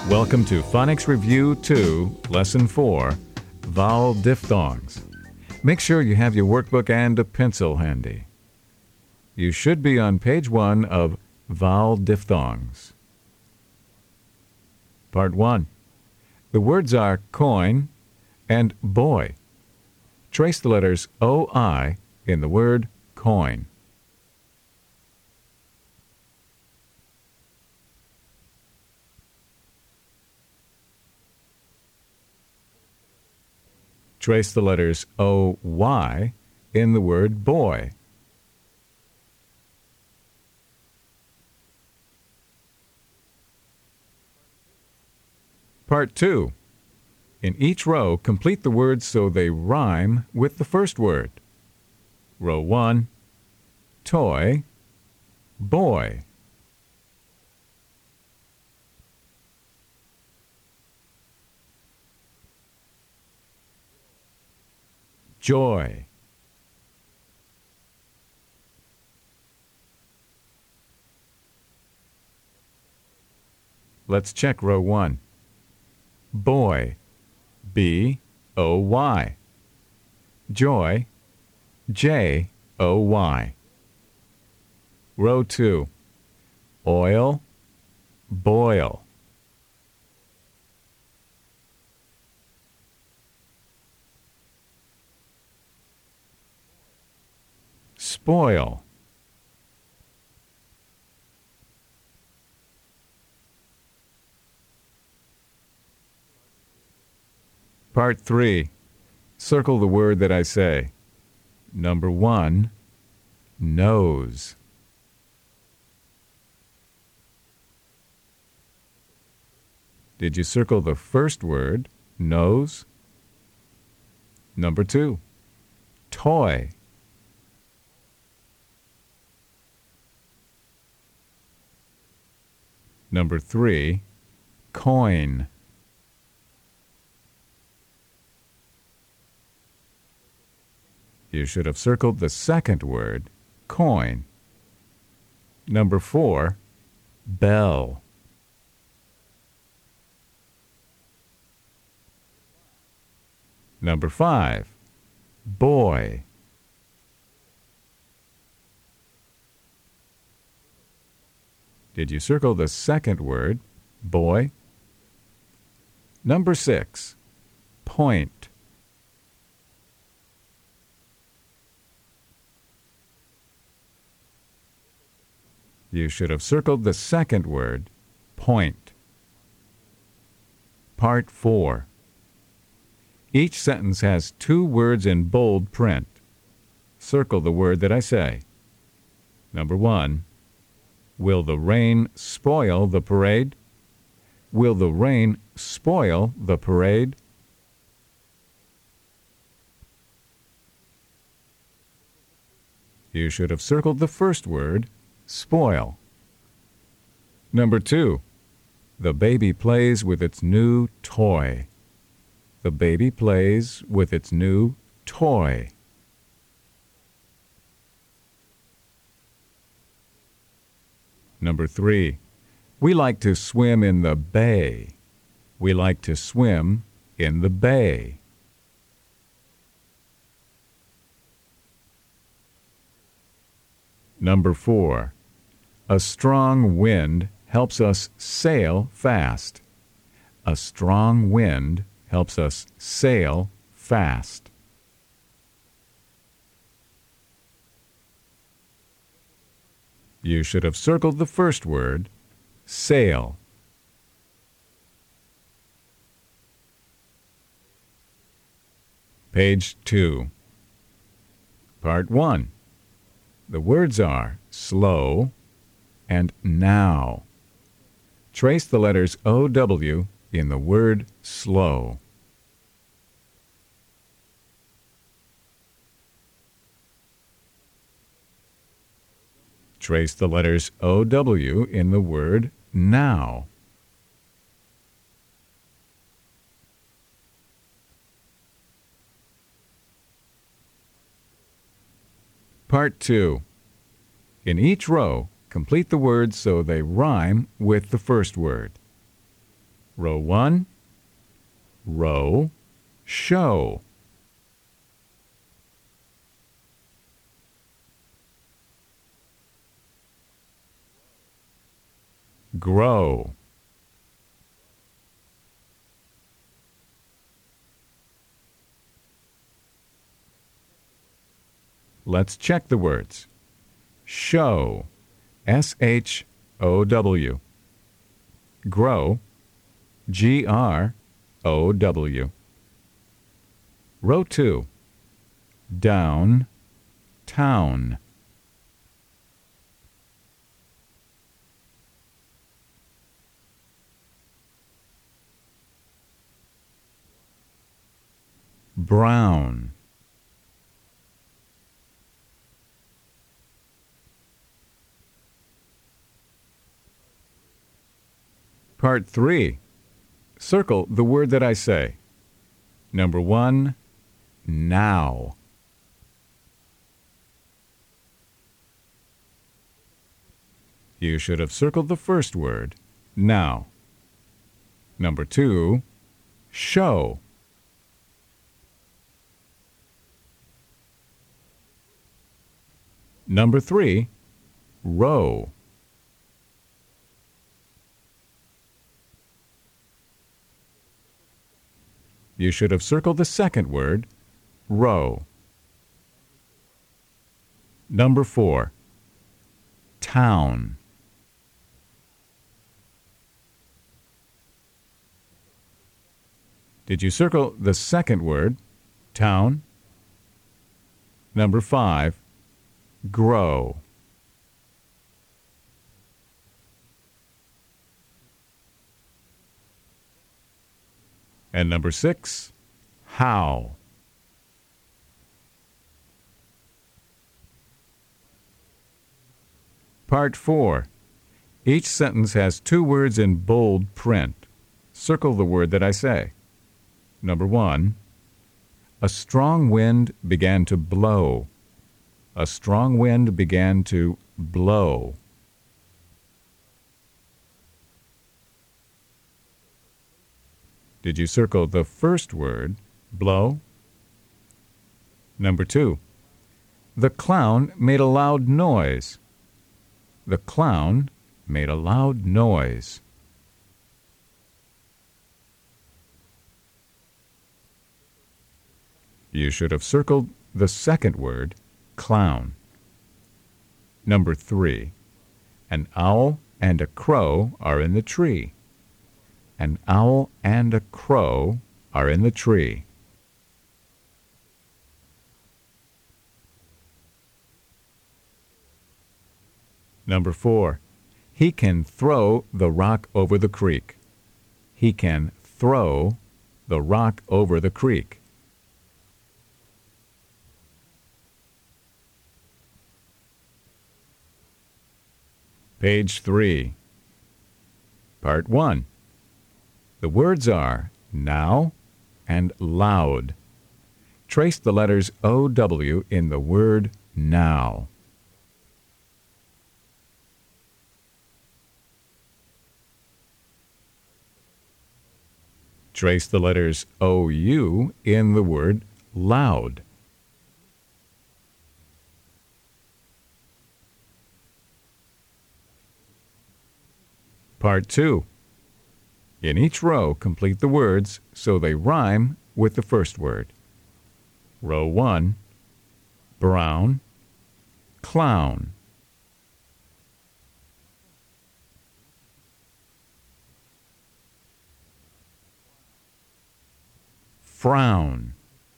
Welcome to Phonics Review 2, Lesson 4, Vowel Diphthongs. Make sure you have your workbook and a pencil handy. You should be on page 1 of Vowel Diphthongs. Part 1. The words are coin and boy. Trace the letters O-I in the word coin. Trace the letters O-Y in the word boy. Part 2. In each row, complete the words so they rhyme with the first word. Row 1, toy, boy. Joy. Let's check row 1. Boy, B-O-Y. Joy, J-O-Y. Row 2. Oil, boil. Spoil. Part 3. Circle the word that I say. Number 1, nose. Did you circle the first word, nose? Number 2, toy. Number 3, coin. You should have circled the second word, coin. Number 4, bell. Number 5, boy. Did you circle the second word, boy? Number 6, point. You should have circled the second word, point. Part 4. Each sentence has 2 words in bold print. Circle the word that I say. Number 1, will the rain spoil the parade? Will the rain spoil the parade? You should have circled the first word, spoil. Number 2, the baby plays with its new toy. The baby plays with its new toy. Number 3, we like to swim in the bay. We like to swim in the bay. Number 4, a strong wind helps us sail fast. A strong wind helps us sail fast. You should have circled the first word, sail. Page 2. Part 1. The words are slow and now. Trace the letters O-W in the word slow. Trace the letters O-W in the word now. Part 2. In each row, complete the words so they rhyme with the first word. Row 1, row, show. Grow. Let's check the words. Show, S-H-O-W. Grow, G-R-O-W. Row 2, down, town. Brown. Part 3. Circle the word that I say. Number 1, now. You should have circled the first word, now. Number 2, show. Number 3, row. You should have circled the second word, row. Number 4, town. Did you circle the second word, town? Number 5, grow. And number 6, how. Part 4. Each sentence has 2 words in bold print. Circle the word that I say. Number 1, a strong wind began to blow. A strong wind began to blow. Did you circle the first word, blow? Number 2, the clown made a loud noise. The clown made a loud noise. You should have circled the second word, clown. Number 3, an owl and a crow are in the tree. An owl and a crow are in the tree. Number 4, he can throw the rock over the creek. He can throw the rock over the creek. Page 3. Part 1. The words are now and loud. Trace the letters O-W in the word now. Trace the letters O-U in the word loud. Part 2. In each row, complete the words so they rhyme with the first word. Row 1, brown, clown. Frown.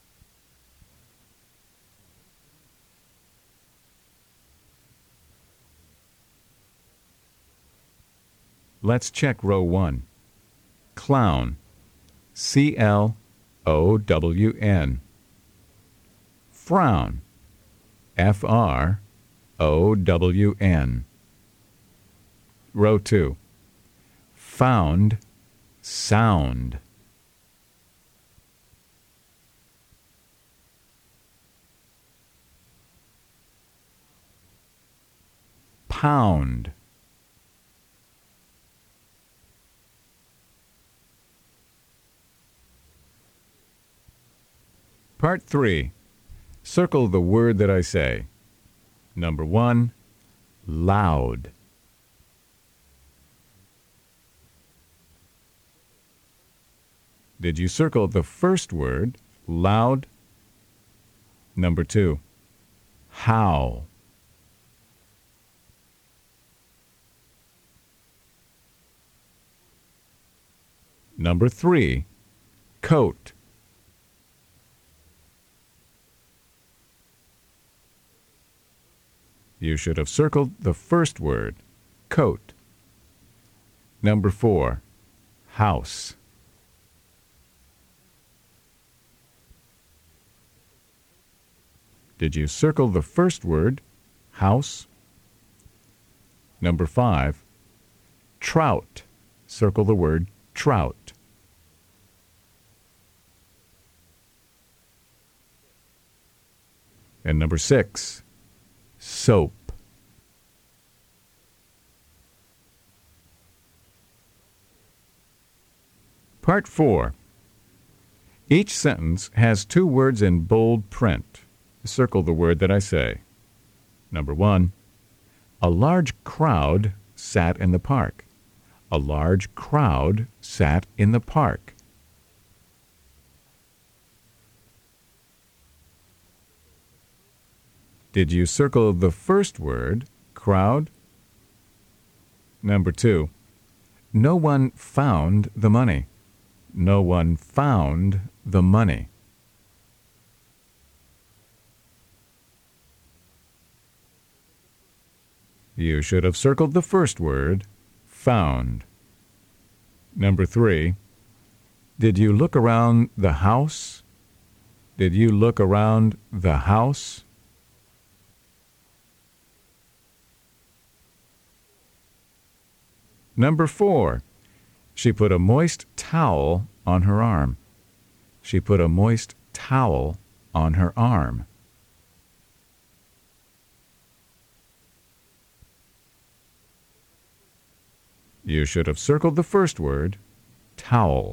Let's check row 1. Clown, C-L-O-W-N. Frown, F-R-O-W-N. Row 2. Found, sound. Pound. Part 3. Circle the word that I say. Number 1, loud. Did you circle the first word, loud? Number 2, how. Number 3, coat. You should have circled the first word, coat. Number 4, house. Did you circle the first word, house? Number 5, trout. Circle the word trout. And number 6, soap. Part 4. Each sentence has 2 words in bold print. Circle the word that I say. Number 1, a large crowd sat in the park. A large crowd sat in the park. Did you circle the first word, crowd? Number 2, no one found the money. No one found the money. You should have circled the first word, found. Number 3, did you look around the house? Did you look around the house? Number 4, she put a moist towel on her arm. She put a moist towel on her arm. You should have circled the first word, towel.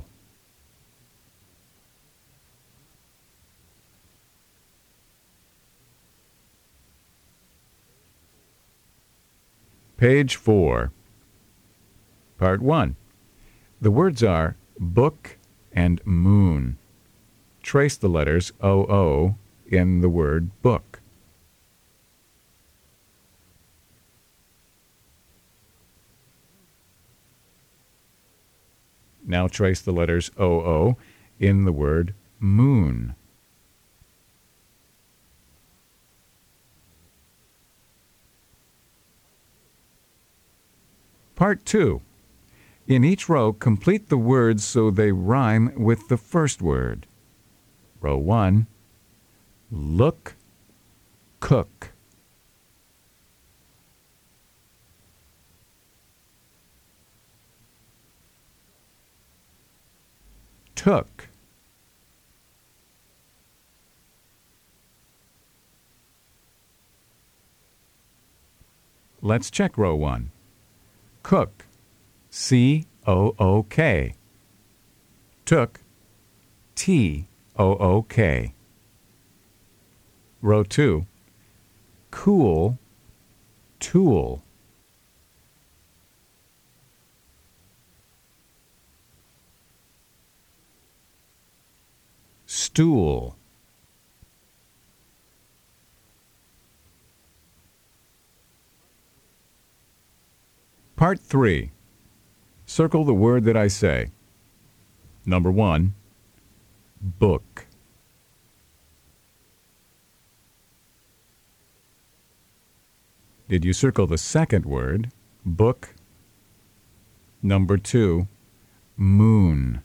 Page 4. Part 1. The words are book and moon. Trace the letters OO in the word book. Now trace the letters OO in the word moon. Part 2. In each row, complete the words so they rhyme with the first word. Row 1, look, cook. Took. Let's check row 1. Cook. C-O-O-K. Took. T-O-O-K. Row 2. Cool. Tool. Stool. Part 3. Circle the word that I say. Number 1, book. Did you circle the second word, book? Number 2, moon.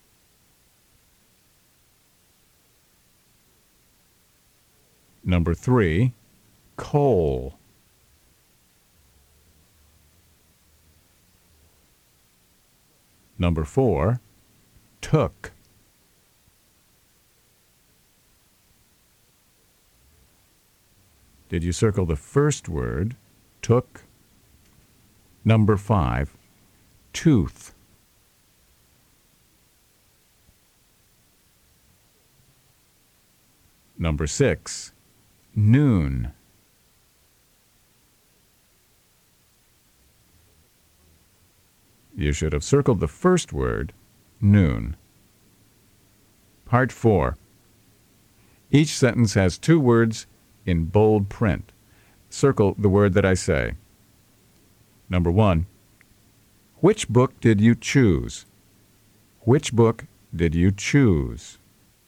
Number 3, coal. Number 4, took. Did you circle the first word, took? Number 5, tooth. Number 6, noon. You should have circled the first word, noon. Part 4. Each sentence has 2 words in bold print. Circle the word that I say. Number 1. Which book did you choose? Which book did you choose?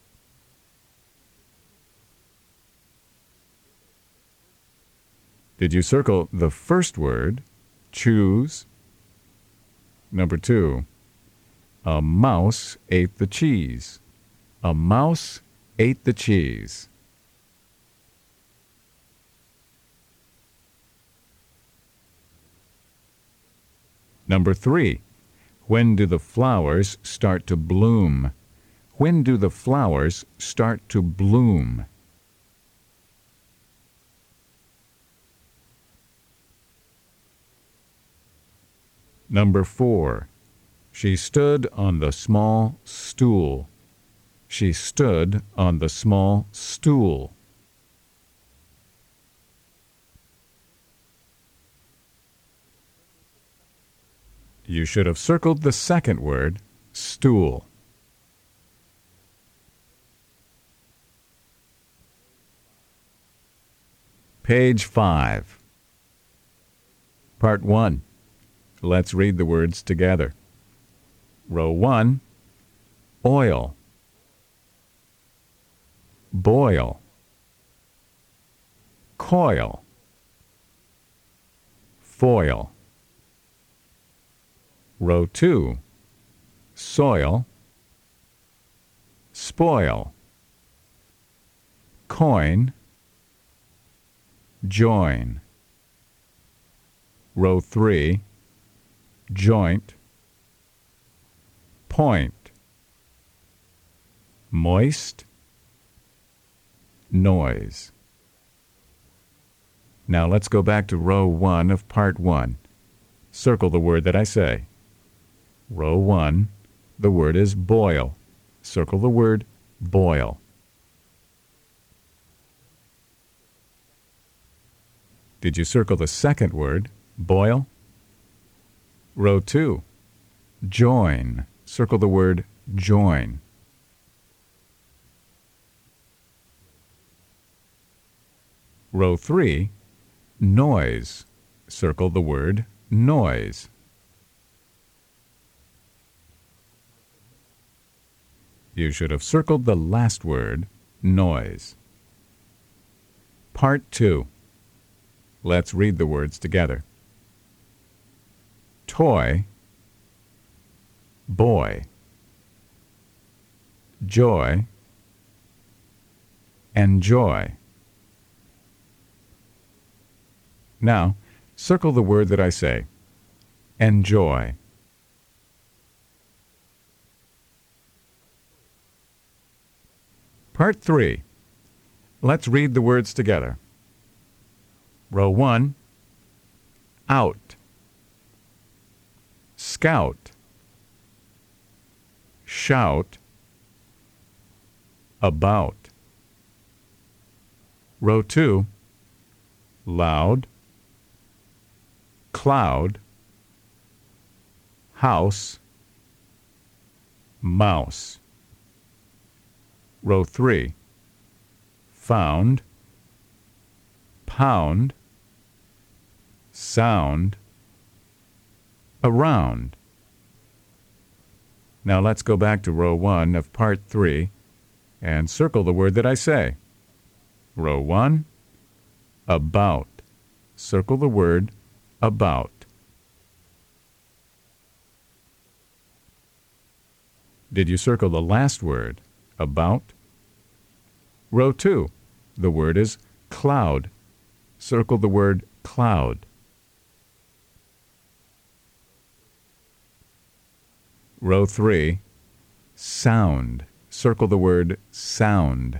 Did you circle the first word, choose? Number 2. A mouse ate the cheese. A mouse ate the cheese. Number 3. When do the flowers start to bloom? When do the flowers start to bloom? Number 4. She stood on the small stool. She stood on the small stool. You should have circled the second word, stool. Page 5. Part 1. Let's read the words together. Row 1, oil, boil, coil, foil. Row 2, soil, spoil, coin, join. Row 3, joint, point, moist, noise. Now let's go back to row 1 of part 1. Circle the word that I say. Row 1, the word is boil. Circle the word boil. Did you circle the second word, boil? Row 2, join. Circle the word join. Row 3, noise. Circle the word noise. You should have circled the last word, noise. Part 2. Let's read the words together. Toy, boy, joy, enjoy. Now, circle the word that I say. Enjoy. Part 3. Let's read the words together. Row 1, out, scout, shout, about. Row 2, loud, cloud, house, mouse. Row 3, found, pound, sound, around. Now let's go back to row 1 of part 3 and circle the word that I say. Row 1, about. Circle the word about. Did you circle the last word, about? Row 2, the word is cloud. Circle the word cloud. Row 3, sound. Circle the word sound.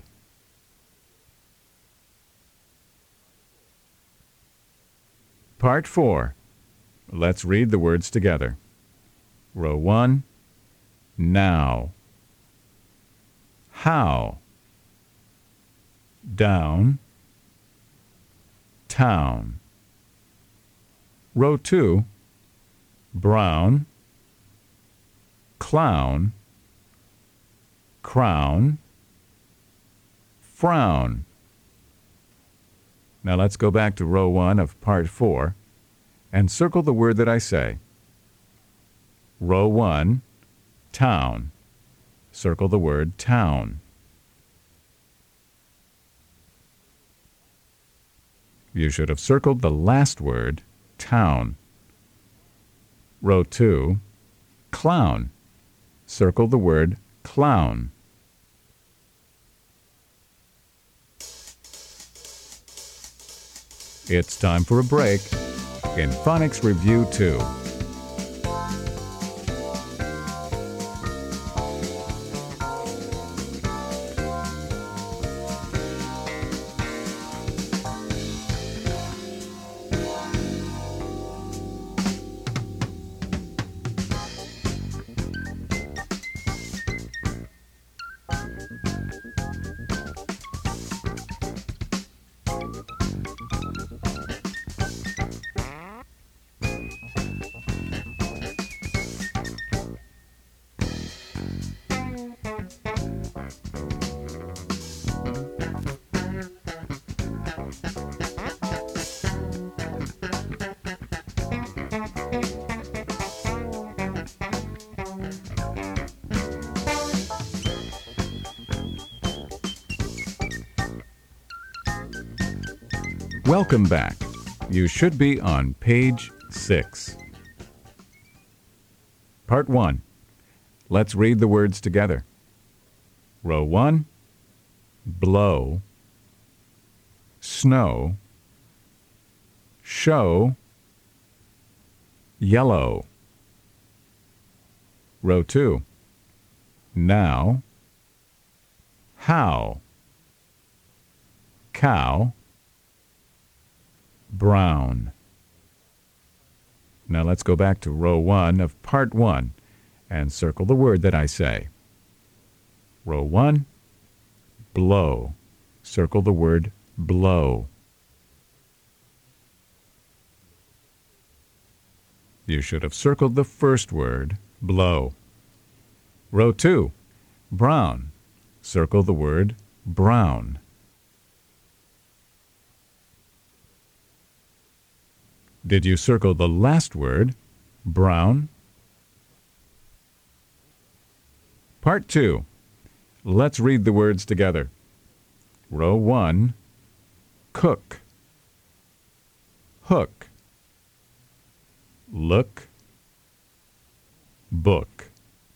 Part 4. Let's read the words together. Row 1, now, how, down, town. Row 2, brown, clown, crown, frown. Now let's go back to row 1 of part 4 and circle the word that I say. Row 1, town. Circle the word town. You should have circled the last word, town. Row 2, clown. Circle the word clown. It's time for a break in Phonics Review 2. Welcome back. You should be on page 6. Part 1. Let's read the words together. Row 1, blow, snow, show, yellow. Row 2, now, how, cow, brown. Now let's go back to row 1 of part 1 and circle the word that I say. Row 1, blow. Circle the word blow. You should have circled the first word, blow. Row 2, brown. Circle the word brown. Did you circle the last word, brown? Part 2. Let's read the words together. Row 1, cook, hook, look, book.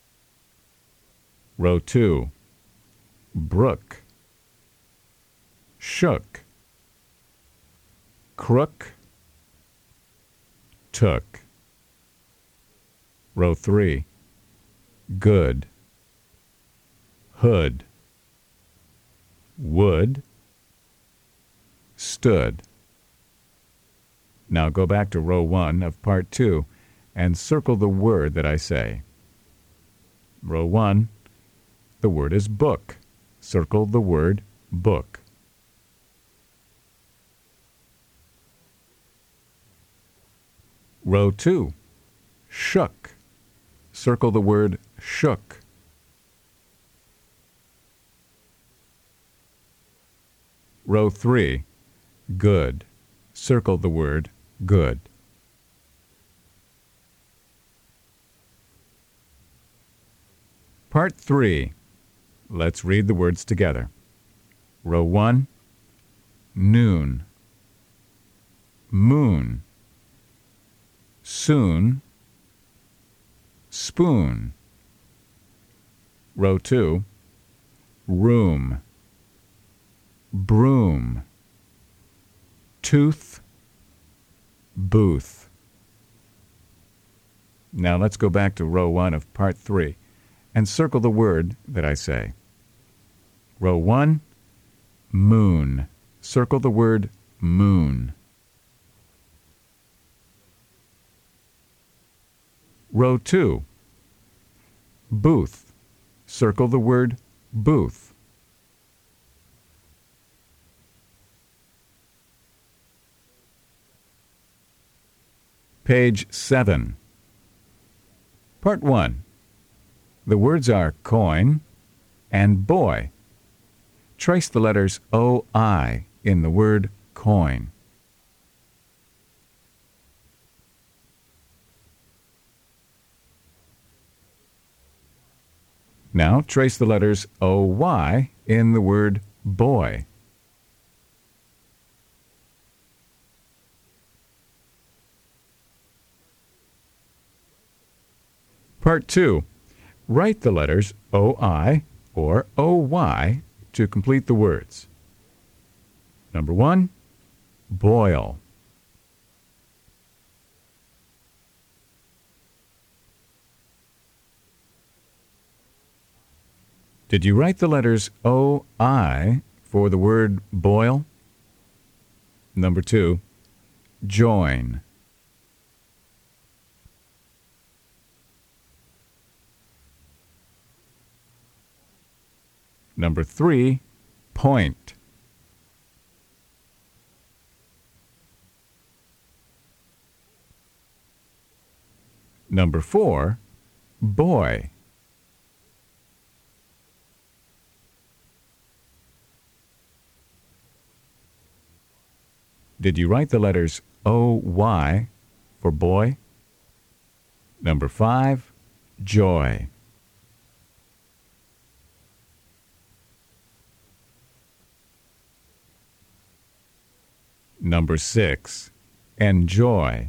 Row 2, brook, shook, crook, took. Row 3, good, hood, wood, stood. Now go back to row 1 of part 2 and circle the word that I say. Row 1, the word is book. Circle the word book. Row 2, shook. Circle the word shook. Row 3, good. Circle the word good. Part 3. Let's read the words together. Row 1, noon, moon, soon, spoon. Row 2, room, broom, tooth, booth. Now let's go back to row 1 of part 3 and circle the word that I say. Row 1, moon. Circle the word moon. Row 2, booth. Circle the word booth. Page 7. Part 1. The words are coin and boy. Trace the letters O-I in the word coin. Now trace the letters O-Y in the word boy. Part 2. Write the letters O-I or O-Y to complete the words. Number 1, boil. Did you write the letters O-I for the word boil? Number 2, join. Number 3, point. Number 4, boy. Did you write the letters O-Y for boy? Number 5, joy. Number 6, enjoy.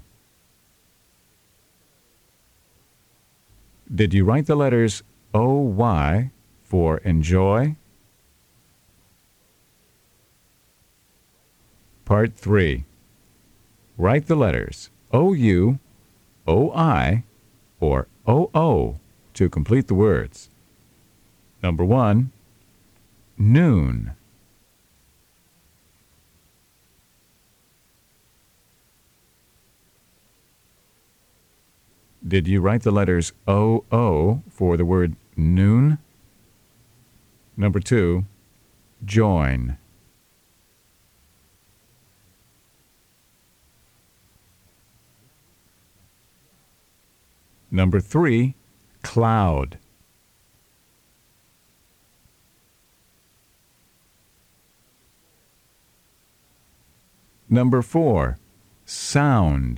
Did you write the letters O-Y for enjoy? Part 3. Write the letters O-U, O-I, or O-O to complete the words. Number 1, noon. Did you write the letters O-O for the word noon? Number 2, join. Number 3, cloud. Number 4, sound.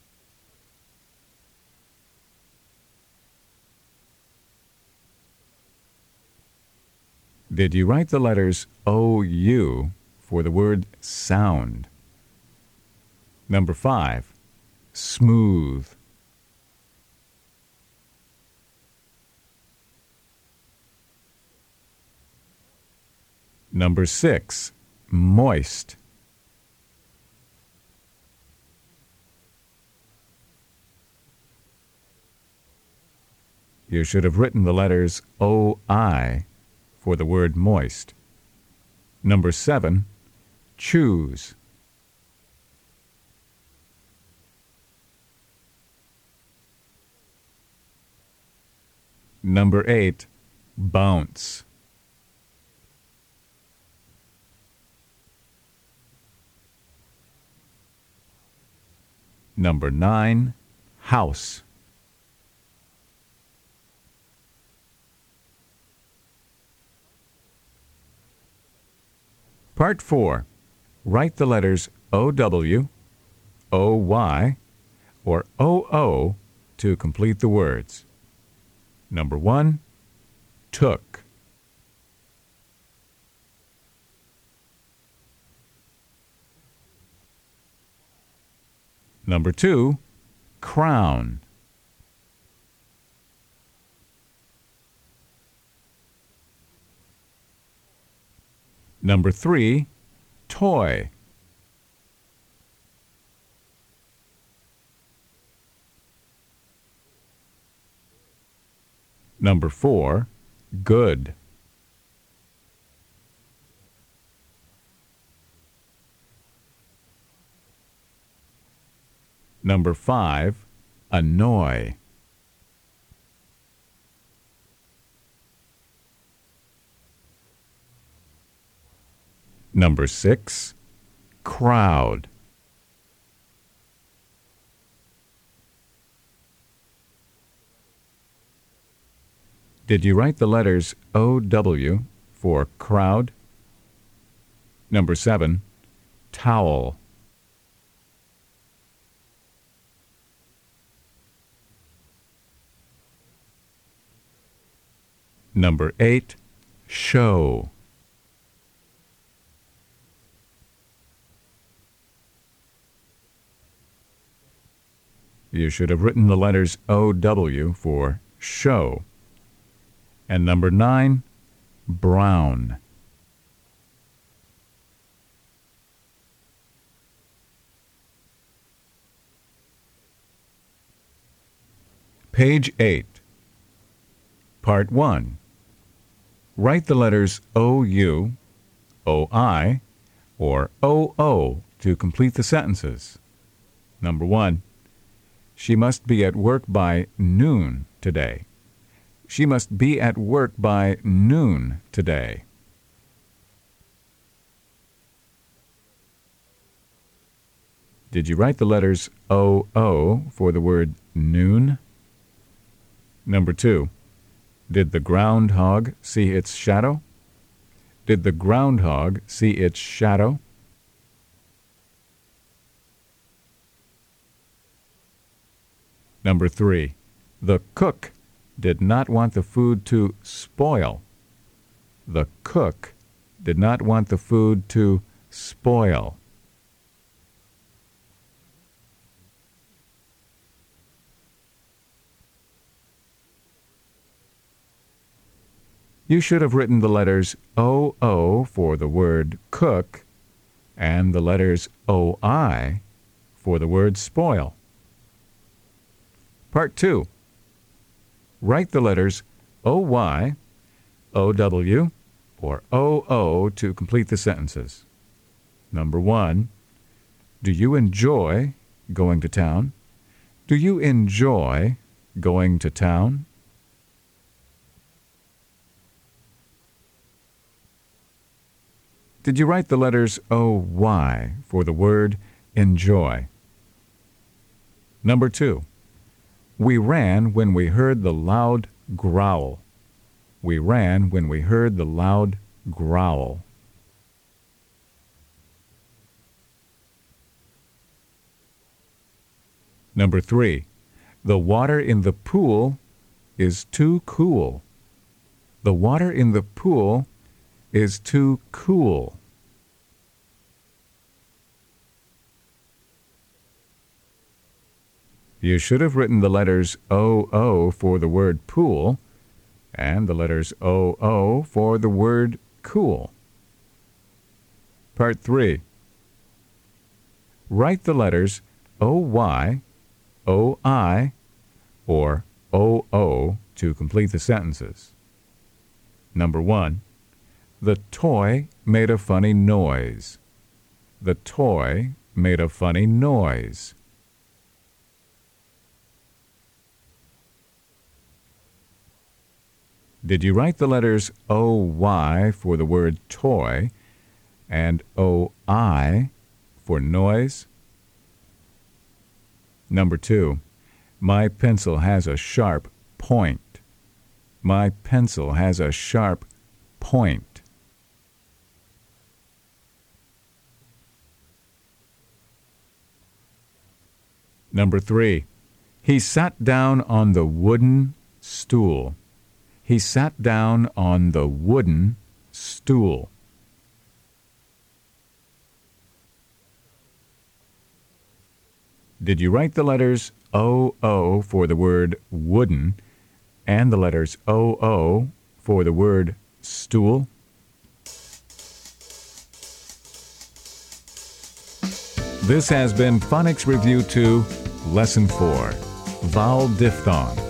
Did you write the letters O-U for the word sound? Number 5, smooth. Number 6, moist. You should have written the letters O-I for the word moist. Number 7, choose. Number 8, bounce. Number 9, house. Part 4. Write the letters O-W, O-Y, or O-O to complete the words. Number 1, took. Number 2, crown. Number 3, toy. Number 4, good. Number 5, annoy. Number 6, crowd. Did you write the letters OW for crowd? Number 7, towel. Number 8, show. You should have written the letters OW for show. And number 9, brown. Page 8. Part 1. Write the letters OU, OI, or OO to complete the sentences. Number 1. She must be at work by noon today. She must be at work by noon today. Did you write the letters OO for the word noon? Number 2. Did the groundhog see its shadow? Did the groundhog see its shadow? Number 3. The cook did not want the food to spoil. The cook did not want the food to spoil. You should have written the letters OO for the word cook and the letters OI for the word spoil. Part 2. Write the letters OY, OW, or OO to complete the sentences. Number 1. Do you enjoy going to town? Do you enjoy going to town? Did you write the letters OY for the word enjoy? Number 2. We ran when we heard the loud growl. We ran when we heard the loud growl. Number 3. The water in the pool is too cool. The water in the pool is too cool. You should have written the letters OO for the word pool and the letters OO for the word cool. Part 3. Write the letters OY, OI, or OO to complete the sentences. Number 1. The toy made a funny noise. The toy made a funny noise. Did you write the letters OY for the word toy and OI for noise? Number 2. My pencil has a sharp point. My pencil has a sharp point. Number 3. He sat down on the wooden stool. He sat down on the wooden stool. Did you write the letters OO for the word wooden and the letters OO for the word stool? This has been Phonics Review 2, Lesson 4, Vowel Diphthong.